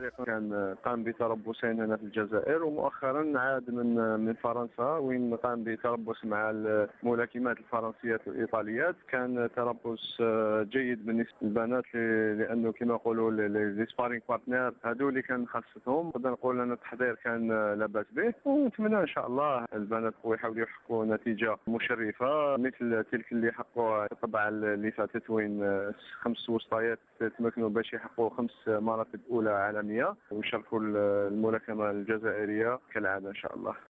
الفريق كان قام بتربصين هنا في الجزائر، ومؤخرا عاد من فرنسا وين قام بتربص مع الملاكمات الفرنسيات والإيطاليات. كان تربص جيد بالنسبة للبنات، لأنه كما نقولوا لي سبارينغ بارتنر هذو اللي كان خاصتهم. نقدر نقول أن التحضير كان لاباس به، ونتمنى إن شاء الله البنات يحاولوا يحققوا نتيجة مشرفة مثل تلك اللي حققوا طبعا اللي فاتت، وين 5 وسطيات تمكنوا باش يحققوا 5 مراتب أولى عالمية ويشاركوا الملاكمة الجزائرية كالعادة إن شاء الله.